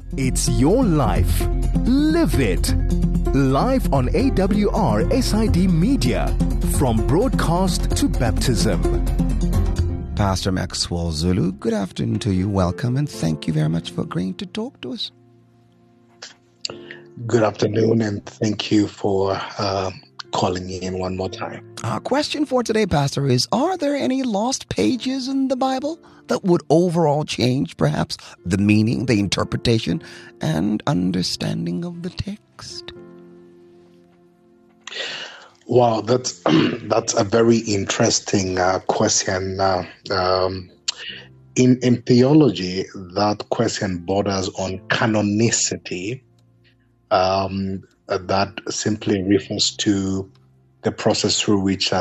It's your life. Live it. Live on AWR SID Media. From broadcast to baptism. Pastor Maxwell Zulu, good afternoon to you. Welcome and thank you very much for agreeing to talk to us. Good afternoon and thank you for calling in one more time. Our question for today, Pastor, is are there any lost pages in the Bible that would overall change perhaps the meaning, the interpretation, and understanding of the text? Wow, that's a very interesting question. In theology, that question borders on canonicity. That simply refers to the process through which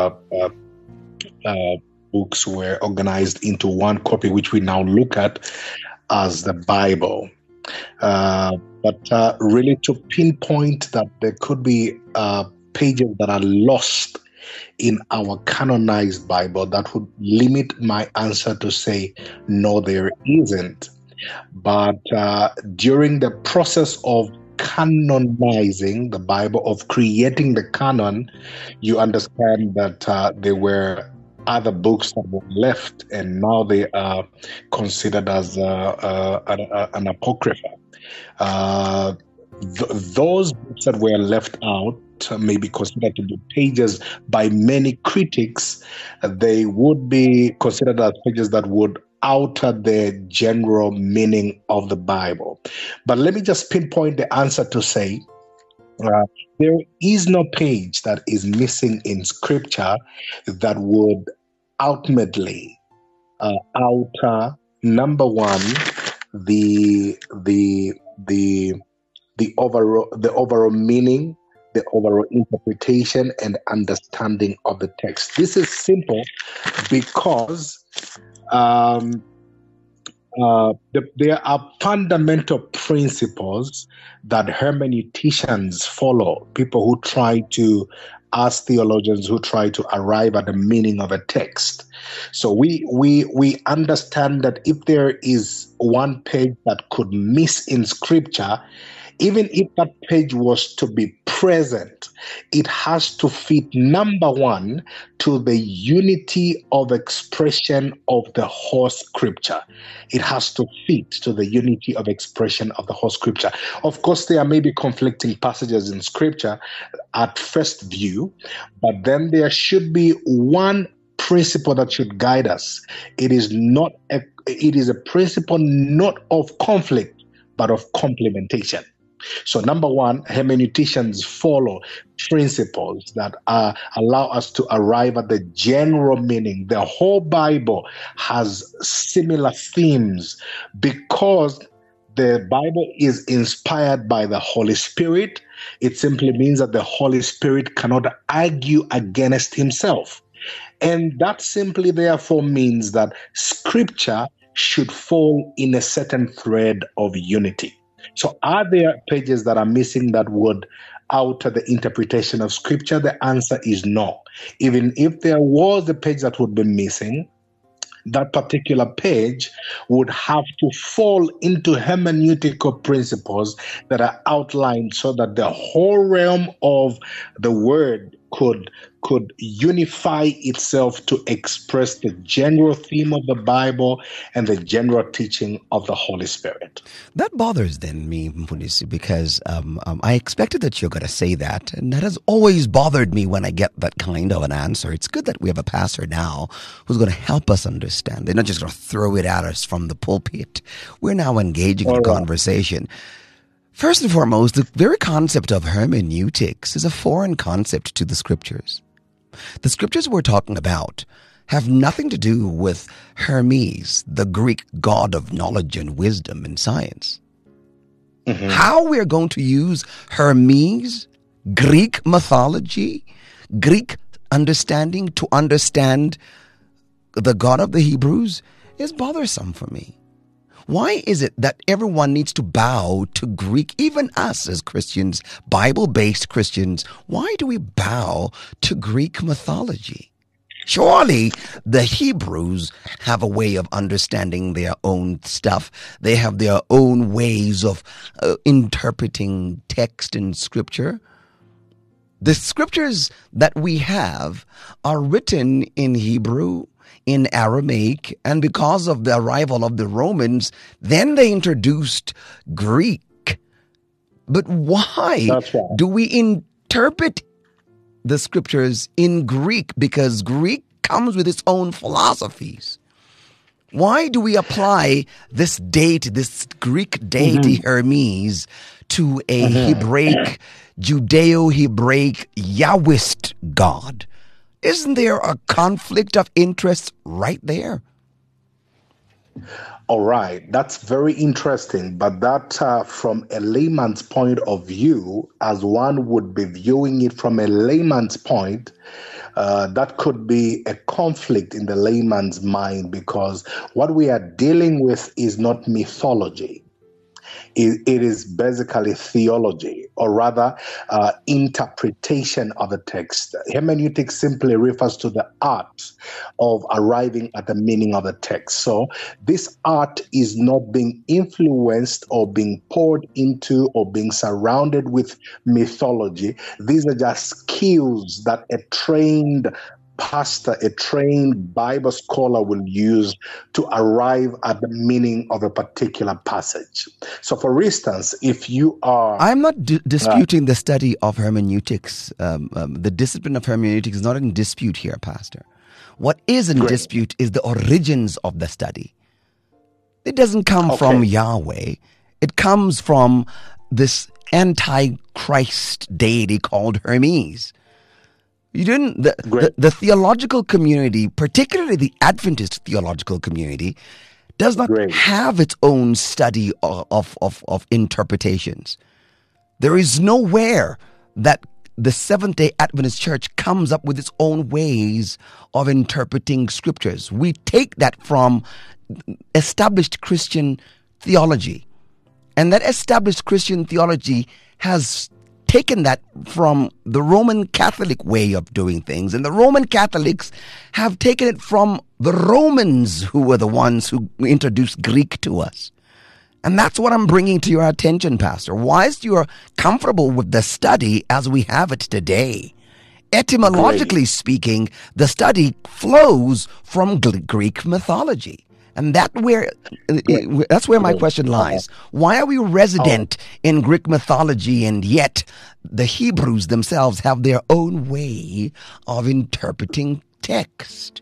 books were organized into one copy, which we now look at as the Bible. But really to pinpoint that there could be pages that are lost in our canonized Bible, that would limit my answer to say, no, there isn't. But during the process of canonizing the Bible, of creating the canon, you understand that there were other books that were left, and now they are considered as an apocrypha. Those books that were left out may be considered to be pages by many critics. They would be considered as pages that would alter the general meaning of the Bible. But let me just pinpoint the answer to say, there is no page that is missing in Scripture that would ultimately alter, number one, the overall meaning, the overall interpretation and understanding of the text. This is simple because there are fundamental principles that hermeneuticians follow, people who try to ask theologians, who try to arrive at the meaning of a text. So we understand that if there is one page that could miss in Scripture, even if that page was to be present, it has to fit, number one, to the unity of expression of the whole Scripture. It has to fit to the unity of expression of the whole Scripture. Of course, there may be conflicting passages in Scripture at first view, but then there should be one principle that should guide us. It is a principle not of conflict, but of complementation. So number one, hermeneuticians follow principles that allow us to arrive at the general meaning. The whole Bible has similar themes because the Bible is inspired by the Holy Spirit. It simply means that the Holy Spirit cannot argue against himself. And that simply therefore means that Scripture should fall in a certain thread of unity. So are there pages that are missing that would alter the interpretation of Scripture? The answer is no. Even if there was a page that would be missing, that particular page would have to fall into hermeneutical principles that are outlined so that the whole realm of the word could unify itself to express the general theme of the Bible and the general teaching of the Holy Spirit. That bothers me, Mfundisi, because I expected that you're going to say that, and that has always bothered me when I get that kind of an answer. It's good that we have a pastor now who's going to help us understand. They're not just going to throw it at us from the pulpit. We're now engaging in a conversation. First and foremost, the very concept of hermeneutics is a foreign concept to the Scriptures. The Scriptures we're talking about have nothing to do with Hermes, the Greek god of knowledge and wisdom and science. Mm-hmm. How we're going to use Hermes, Greek mythology, Greek understanding to understand the God of the Hebrews is bothersome for me. Why is it that everyone needs to bow to Greek, even us as Christians, Bible-based Christians? Why do we bow to Greek mythology? Surely the Hebrews have a way of understanding their own stuff. They have their own ways of interpreting text and scripture. The scriptures that we have are written in Hebrew, in Aramaic, and because of the arrival of the Romans, then they introduced Greek. But why do we interpret the scriptures in Greek? Because Greek comes with its own philosophies. Why do we apply this Greek deity Hermes, to a Hebraic, Judeo-Hebraic Yahwist God? Isn't there a conflict of interest right there? All right, that's very interesting. But that, from a layman's point of view, as one would be viewing it from a layman's point, that could be a conflict in the layman's mind, because what we are dealing with is not mythology. It is basically theology, or rather interpretation of the text. Hermeneutics simply refers to the art of arriving at the meaning of the text. So this art is not being influenced or being poured into or being surrounded with mythology. These are just skills that a trained pastor, a trained Bible scholar will use to arrive at the meaning of a particular passage. So, for instance, if you are... I'm not disputing the study of hermeneutics. The discipline of hermeneutics is not in dispute here, Pastor. What is in dispute is the origins of the study. It doesn't come from Yahweh. It comes from this antichrist deity called Hermes. You didn't. The theological community, particularly the Adventist theological community, does not have its own study of interpretations. There is nowhere that the Seventh-day Adventist Church comes up with its own ways of interpreting scriptures. We take that from established Christian theology, and that established Christian theology has taken that from the Roman Catholic way of doing things. And the Roman Catholics have taken it from the Romans, who were the ones who introduced Greek to us. And that's what I'm bringing to your attention, Pastor. Whilst you are comfortable with the study as we have it today, etymologically speaking, the study flows from Greek mythology. And that's where my question lies. Why are we resident in Greek mythology, and yet the Hebrews themselves have their own way of interpreting text?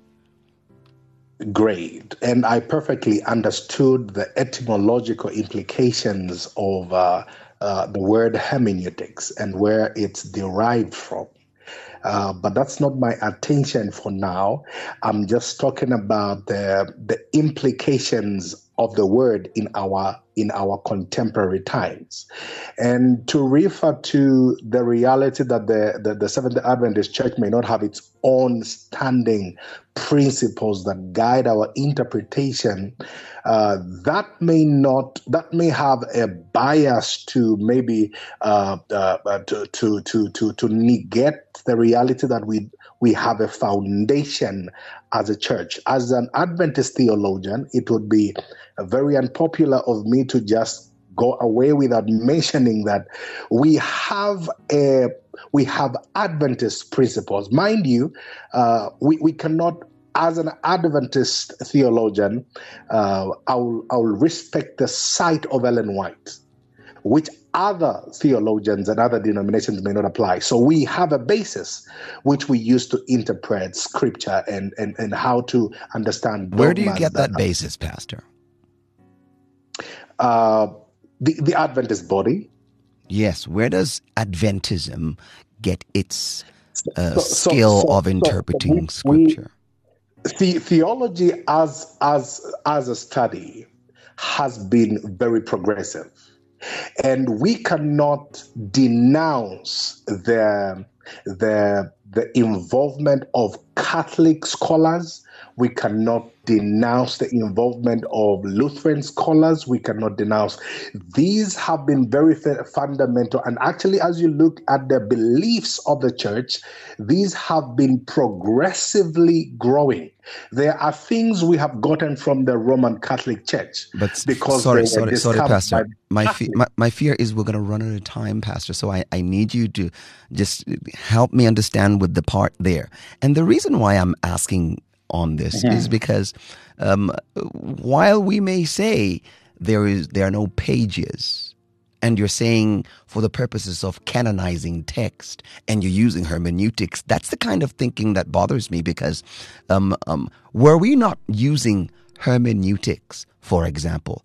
Great. And I perfectly understood the etymological implications of the word hermeneutics and where it's derived from. But that's not my attention for now. I'm just talking about the implications of the word in our contemporary times, and to refer to the reality that the Seventh-day Adventist Church may not have its own standing principles that guide our interpretation. That may have a bias to maybe to negate the reality that we have a foundation as a church. As an Adventist theologian, it would be very unpopular of me to just go away without mentioning that we have Adventist principles. Mind you, we cannot. As an Adventist theologian, I'll respect the sight of Ellen White, which other theologians and other denominations may not apply. So we have a basis which we use to interpret scripture and how to understand. Where do you get that basis, Pastor? The Adventist body. Yes. Where does Adventism get its skill of interpreting scripture? Theology as a study has been very progressive, and we cannot denounce the involvement of Catholic scholars. We cannot denounce the involvement of Lutheran scholars. We cannot denounce. These have been very fundamental. And actually, as you look at the beliefs of the church, these have been progressively growing. There are things we have gotten from the Roman Catholic Church. But because sorry, Pastor. My fear is we're going to run out of time, Pastor. So I need you to just help me understand with the part there. And the reason why I'm asking on this is because while we may say there are no pages, and you're saying for the purposes of canonizing text and you're using hermeneutics, that's the kind of thinking that bothers me, because were we not using hermeneutics, for example,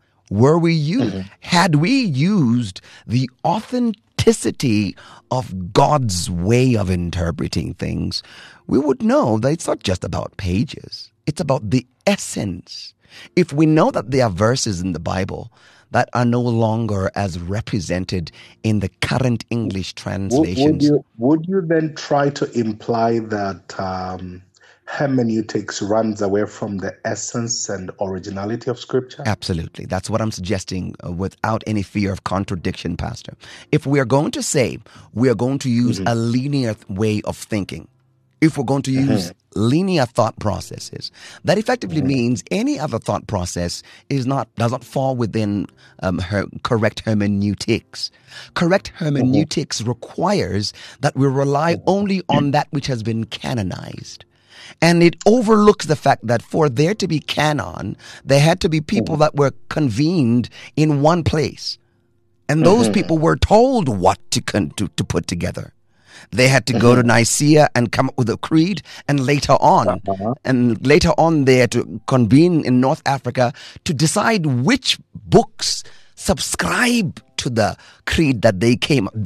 had we used the authenticity of God's way of interpreting things, we would know that it's not just about pages. It's about the essence. If we know that there are verses in the Bible that are no longer as represented in the current English translations. Would you then try to imply that hermeneutics runs away from the essence and originality of Scripture? Absolutely. That's what I'm suggesting without any fear of contradiction, Pastor. If we are going to say we are going to use a linear way of thinking, if we're going to use linear thought processes, that effectively means any other thought process does not fall within correct hermeneutics. Correct hermeneutics requires that we rely only on that which has been canonized. And it overlooks the fact that for there to be canon, there had to be people that were convened in one place. And those people were told what to put together. They had to go to Nicaea and come up with a creed, and later on they had to convene in North Africa to decide which books subscribe to the creed that they came up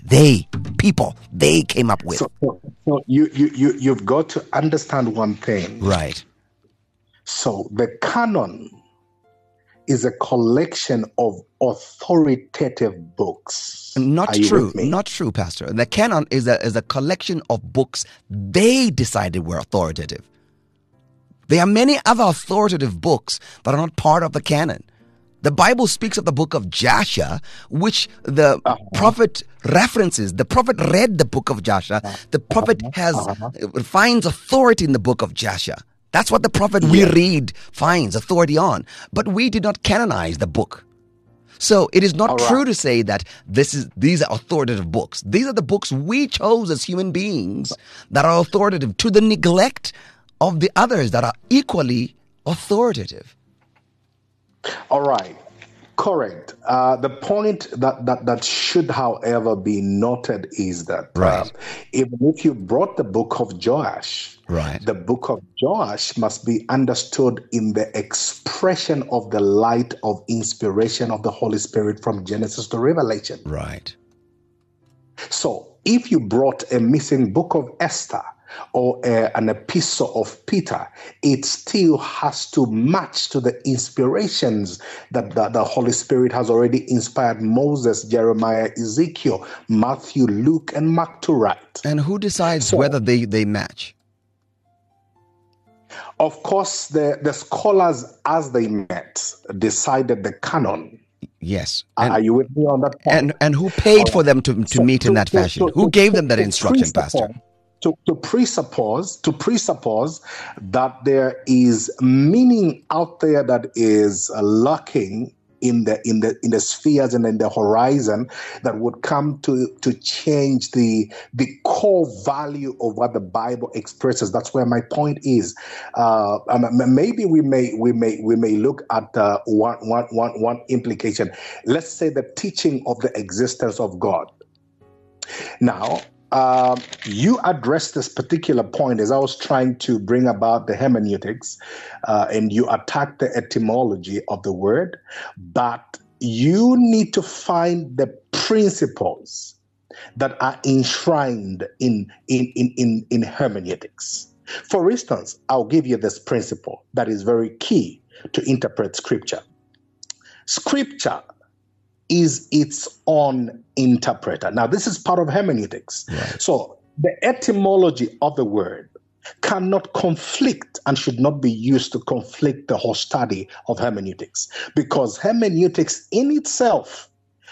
with. So you've got to understand one thing. Right. So the canon is a collection of authoritative books. Not true, Pastor. The canon is a collection of books they decided were authoritative. There are many other authoritative books that are not part of the canon. The Bible speaks of the book of Joshua, which the prophet references. The prophet read the book of Joshua. The prophet finds authority in the book of Joshua. That's what the prophet we read finds authority on. But we did not canonize the book. So it is not true to say that these are authoritative books. These are the books we chose as human beings that are authoritative, to the neglect of the others that are equally authoritative. All right. Correct. The point that should, however, be noted is that even if you brought the book of Joash, the book of Joash must be understood in the expression of the light of inspiration of the Holy Spirit from Genesis to Revelation. Right. So if you brought a missing book of Esther or an epistle of Peter, it still has to match to the inspirations that the Holy Spirit has already inspired Moses, Jeremiah, Ezekiel, Matthew, Luke, and Mark to write. And who decides whether they match? Of course, the scholars, as they met, decided the canon. Yes. Are you with me on that point? And who paid for them to meet in that fashion? Who gave them that instruction, Pastor? To presuppose that there is meaning out there that is lurking in the spheres and in the horizon that would come to change the core value of what the Bible expresses. That's where my point is. Maybe we may look at one implication. Let's say the teaching of the existence of God. Now, you addressed this particular point as I was trying to bring about the hermeneutics, and you attacked the etymology of the word, but you need to find the principles that are enshrined in hermeneutics. For instance, I'll give you this principle that is very key to interpret Scripture. Scripture is its own interpreter. Now, this is part of hermeneutics. Right. So the etymology of the word cannot conflict and should not be used to conflict the whole study of hermeneutics, because hermeneutics in itself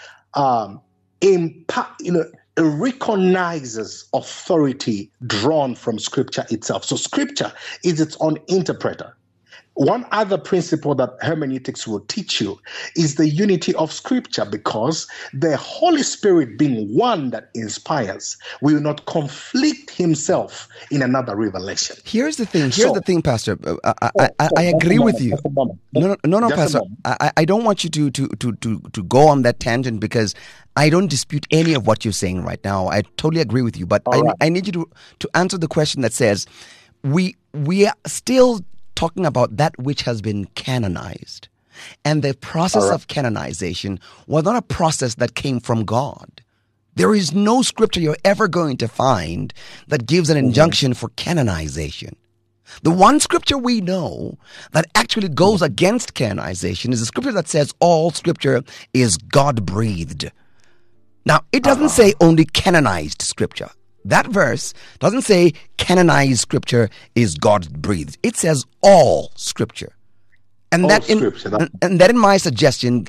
recognizes authority drawn from Scripture itself. So Scripture is its own interpreter. One other principle that hermeneutics will teach you is the unity of Scripture, because the Holy Spirit, being one that inspires, will not conflict himself in another revelation. Here's the thing, Pastor. I agree with you. No, Pastor. I don't want you to go on that tangent, because I don't dispute any of what you're saying right now. I totally agree with you. But I need you to answer the question that says, we are still talking about that which has been canonized. And the process of canonization was not a process that came from God. There is no scripture you're ever going to find that gives an injunction for canonization. The one scripture we know that actually goes against canonization is the scripture that says all scripture is God-breathed. Now, it doesn't say only canonized scripture. That verse doesn't say canonized scripture is God-breathed. It says all scripture. And that in my suggestion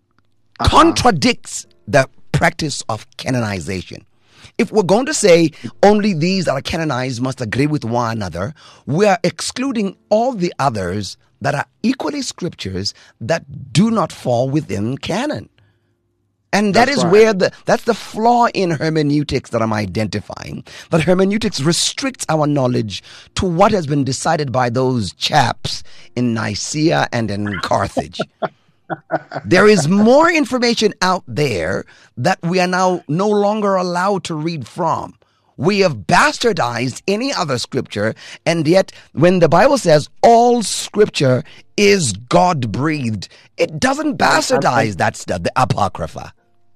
contradicts the practice of canonization. If we're going to say only these that are canonized must agree with one another, we are excluding all the others that are equally scriptures that do not fall within canon. And that's the flaw in hermeneutics that I'm identifying. That hermeneutics restricts our knowledge to what has been decided by those chaps in Nicaea and in Carthage. There is more information out there that we are now no longer allowed to read from. We have bastardized any other scripture, and yet when the Bible says all scripture is God-breathed, it doesn't bastardize that stuff, the Apocrypha.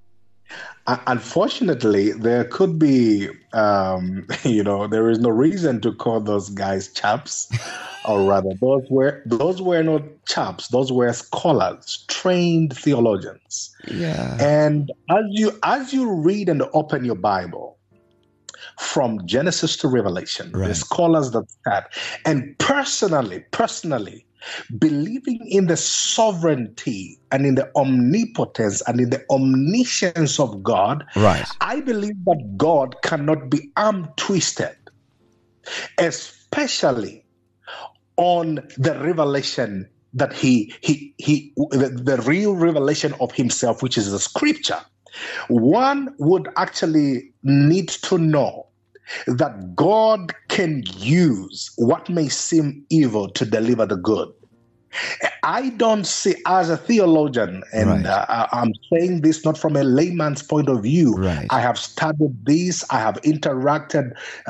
Unfortunately, there could be, there is no reason to call those guys chaps, or rather, those were not chaps. Those were scholars, trained theologians. Yeah. And as you read and open your Bible from Genesis to Revelation, the scholars that start, and personally, believing in the sovereignty and in the omnipotence and in the omniscience of God, I believe that God cannot be arm twisted, especially on the revelation that the real revelation of himself, which is the scripture. One would actually need to know that God can use what may seem evil to deliver the good. I don't see, as a theologian, and I'm saying this not from a layman's point of view. I have studied this. I have interacted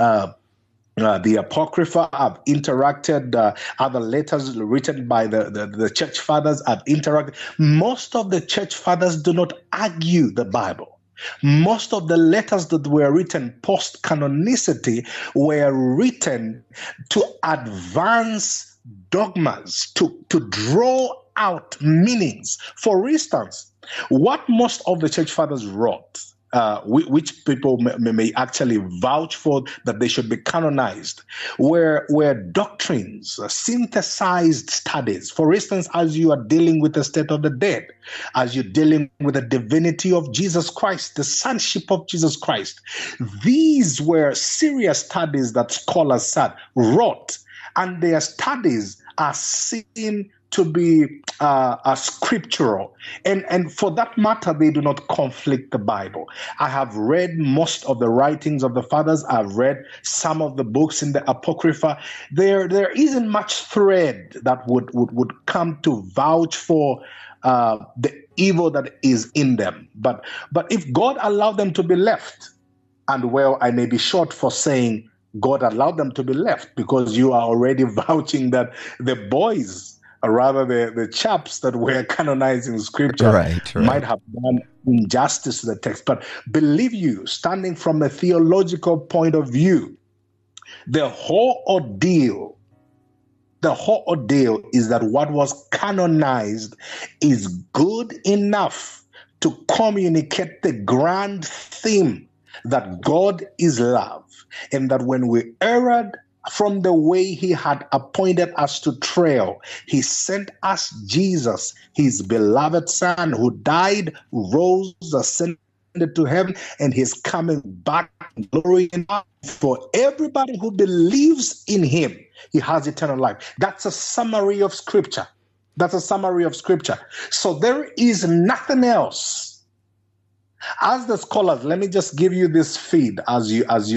the Apocrypha. I've interacted other letters written by the church fathers. I've interacted. Most of the church fathers do not argue the Bible. Most of the letters that were written post-canonicity were written to advance dogmas, to draw out meanings. For instance, what most of the church fathers wrote, which people may actually vouch for that they should be canonized, were doctrines, synthesized studies. For instance, as you are dealing with the state of the dead, as you're dealing with the divinity of Jesus Christ, the sonship of Jesus Christ, these were serious studies that scholars wrote, and their studies are seen to be scriptural, and for that matter, they do not conflict the Bible. I have read most of the writings of the fathers. I've read some of the books in the Apocrypha. There isn't much thread that would come to vouch for the evil that is in them. But if God allowed them to be left, and well, I may be short for saying God allowed them to be left, because you are already vouching that the boys, or rather the chaps that were canonizing scripture, might have done injustice to the text. But believe you, standing from a theological point of view, the whole ordeal is that what was canonized is good enough to communicate the grand theme that God is love, and that when we erred from the way he had appointed us to trail. He sent us Jesus, his beloved Son, who died, rose, ascended to heaven, and he's coming back in glory. And for everybody who believes in him, he has eternal life. That's a summary of Scripture. So there is nothing else. As the scholars, let me just give you this feed as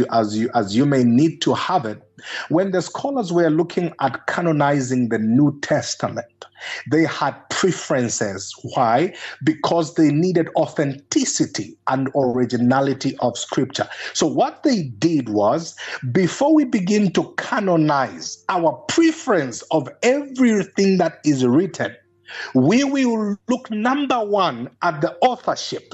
you may need to have it. When the scholars were looking at canonizing the New Testament, they had preferences. Why? Because they needed authenticity and originality of Scripture. So what they did was, before we begin to canonize our preference of everything that is written, we will look, number one, at the authorship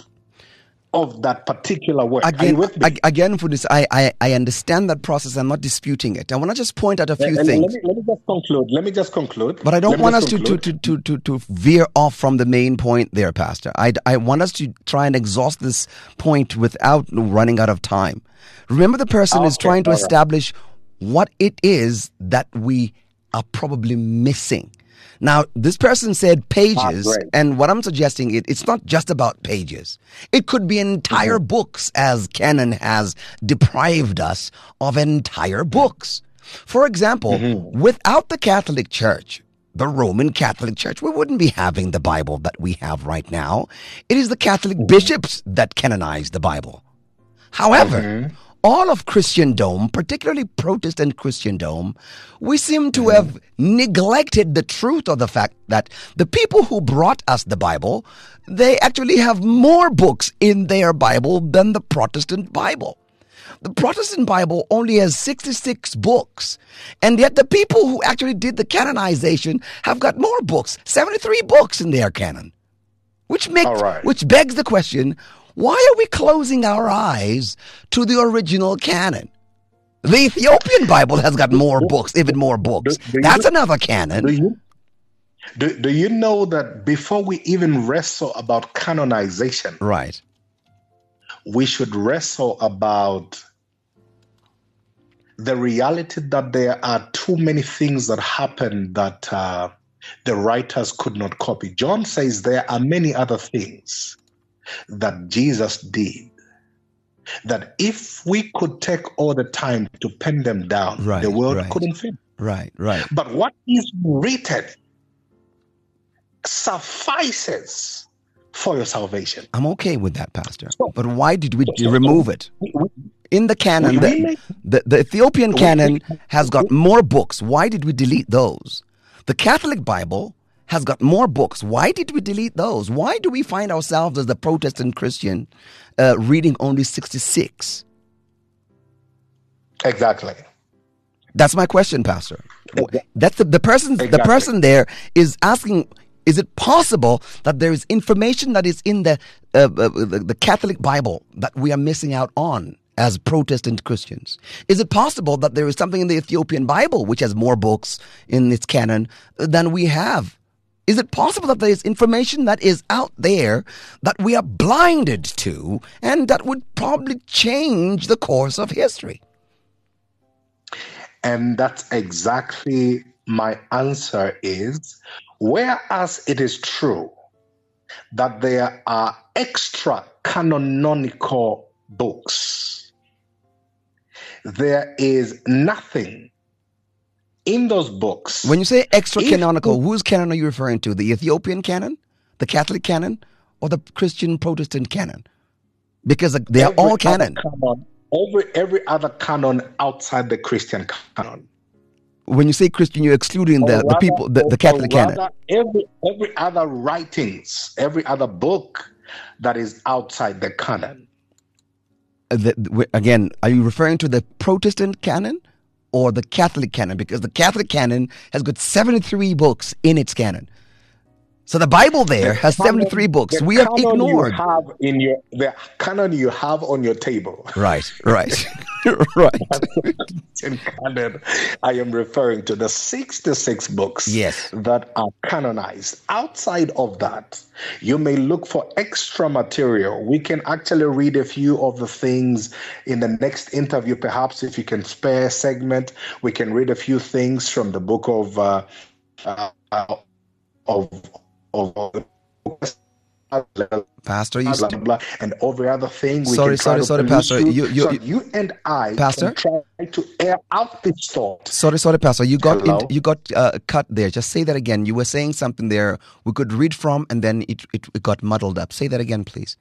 of that particular work. Again, for this, I understand that process. I'm not disputing it. I want to just point out a few things. Let me just conclude. But I don't want us to veer off from the main point there, Pastor. I want us to try and exhaust this point without running out of time. Remember, the person is trying to establish what it is that we are probably missing. Now, this person said pages, and what I'm suggesting, it's not just about pages. It could be entire books, as canon has deprived us of entire books. For example, without the Catholic Church, the Roman Catholic Church, we wouldn't be having the Bible that we have right now. It is the Catholic bishops that canonize the Bible. However, all of Christendom, particularly Protestant Christendom, we seem to have neglected the truth of the fact that the people who brought us the Bible, they actually have more books in their Bible than the Protestant Bible. The Protestant Bible only has 66 books, and yet the people who actually did the canonization have got more books, 73 books in their canon, which begs the question, why are we closing our eyes to the original canon? The Ethiopian Bible has got more books, even more books. That's another canon. Do you know that before we even wrestle about canonization, right, we should wrestle about the reality that there are too many things that happen that the writers could not copy. John says there are many other things that Jesus did, that if we could take all the time to pen them down, the world couldn't fit. Right. But what is written suffices for your salvation. I'm okay with that, Pastor. But why did we remove it? In the canon, the Ethiopian canon has got more books. Why did we delete those? The Catholic Bible has got more books. Why did we delete those? Why do we find ourselves as the Protestant Christian reading only 66? Exactly. That's my question, Pastor. That's the person there is asking, is it possible that there is information that is in the Catholic Bible that we are missing out on as Protestant Christians? Is it possible that there is something in the Ethiopian Bible which has more books in its canon than we have? Is it possible that there is information that is out there that we are blinded to and that would probably change the course of history? And that's exactly my answer is, whereas it is true that there are extra canonical books, there is nothing in those books. When you say extra canonical, whose canon are you referring to? The Ethiopian canon, the Catholic canon, or the Christian Protestant canon? Because they are all canon. Every other canon outside the Christian canon. When you say Christian, you're excluding the people, the Catholic canon. Every other writings, every other book that is outside the canon. Again, are you referring to the Protestant canon or the Catholic canon? Because the Catholic canon has got 73 books in its canon. So the Bible there has 73 books. We have ignored. The canon you have on your table. Right. Right. In canon, I am referring to the 66 books that are canonized. Outside of that, you may look for extra material. We can actually read a few of the things in the next interview. Perhaps if you can spare a segment, we can read a few things from the book of Pastor, and every other thing. Sorry, Pastor. You and I Pastor? can try to air out this thought. Sorry, Pastor. You got cut there. Just say that again. You were saying something there we could read from, and then it got muddled up. Say that again, please.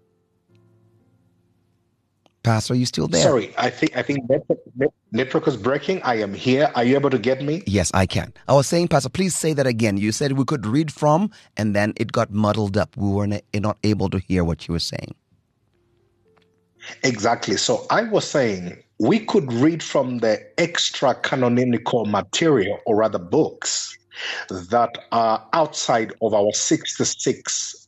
Pastor, are you still there? Sorry, I think network is breaking. I am here. Are you able to get me? Yes, I can. I was saying, Pastor, please say that again. You said we could read from, and then it got muddled up. We were not able to hear what you were saying. Exactly. So I was saying we could read from the extra canonical material, or rather books, that are outside of our 66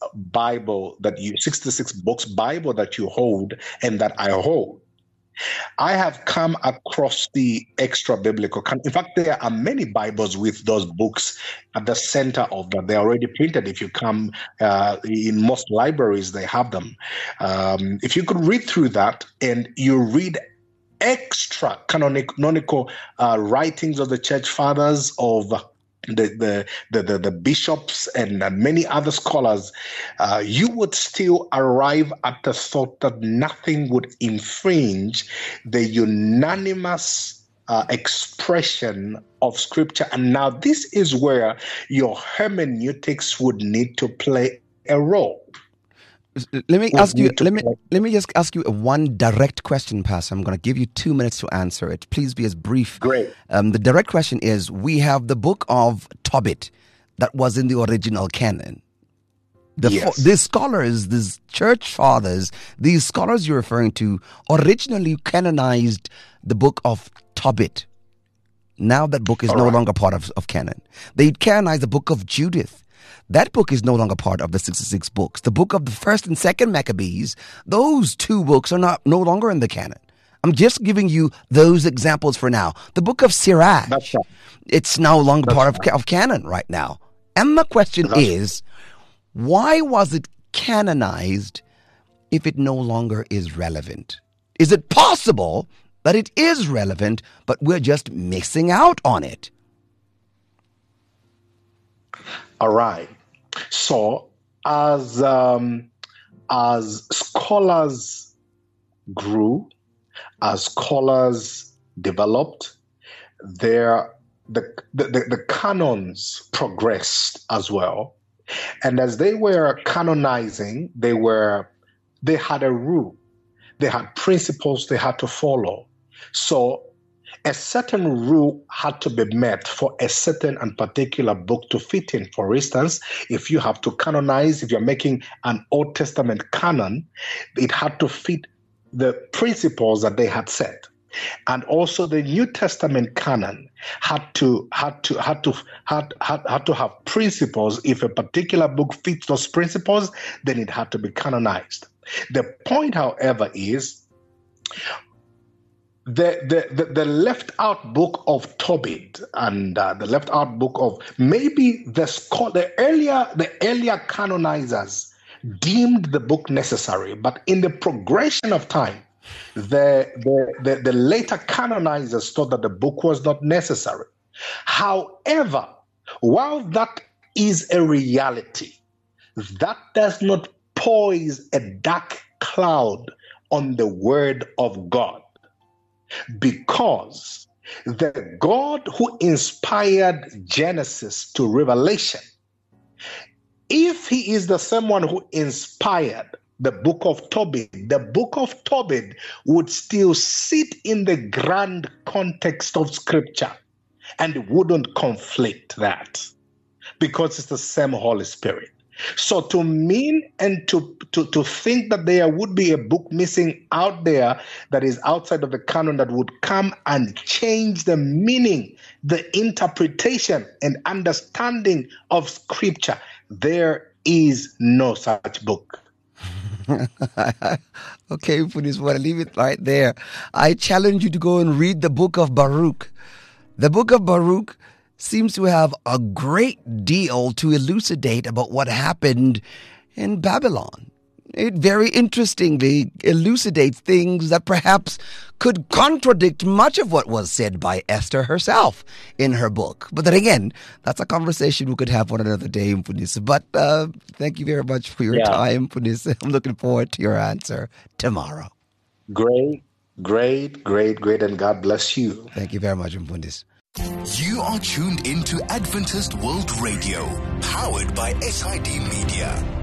books Bible that you hold and that I hold. I have come across the extra biblical. In fact, there are many Bibles with those books at the center of that. They're already printed. If you come in most libraries, they have them. If you could read through that and you read extra canonical writings of the church fathers, of the bishops and many other scholars, you would still arrive at the thought that nothing would infringe the unanimous expression of Scripture. And now this is where your hermeneutics would need to play a role. Let me just ask you one direct question, Pastor. I'm going to give you 2 minutes to answer it. Please be as brief. Great. The direct question is, we have the book of Tobit that was in the original canon. These scholars, these church fathers, these scholars you're referring to originally canonized the book of Tobit. Now that book is no longer part of canon. They canonized the book of Judith. That book is no longer part of the 66 books. The book of the 1st and 2nd Maccabees, those 2 books are no longer in the canon. I'm just giving you those examples for now. The book of Sirach, it's no longer part of canon right now. And the question is, why was it canonized if it no longer is relevant? Is it possible that it is relevant, but we're just missing out on it? All right. So as scholars grew, as scholars developed, the canons progressed as well. And as they were canonizing, they had a rule. They had principles they had to follow. So a certain rule had to be met for a certain and particular book to fit in. For instance, if you have to canonize, if you're making an Old Testament canon, it had to fit the principles that they had set. And also the New Testament canon had to have principles. If a particular book fits those principles, then it had to be canonized. The point, however, is the left out book of Tobit and the left out book of maybe the earlier canonizers deemed the book necessary, but in the progression of time, the later canonizers thought that the book was not necessary. However, while that is a reality, that does not poise a dark cloud on the word of God. Because the God who inspired Genesis to Revelation, if he is the same one who inspired the book of Tobit, the book of Tobit would still sit in the grand context of Scripture and wouldn't conflict that, because it's the same Holy Spirit. So to mean and to think that there would be a book missing out there that is outside of the canon that would come and change the meaning, the interpretation and understanding of Scripture, There is no such book. Okay, Mfundisi, we'll leave it right there. I challenge you to go and read the book of Baruch. The book of Baruch seems to have a great deal to elucidate about what happened in Babylon. It very interestingly elucidates things that perhaps could contradict much of what was said by Esther herself in her book. But then again, that's a conversation we could have on another day, Mfundisi. But thank you very much for your time, Mfundisi. I'm looking forward to your answer tomorrow. Great, and God bless you. Thank you very much, Mfundisi. You are tuned into Adventist World Radio, powered by SID Media.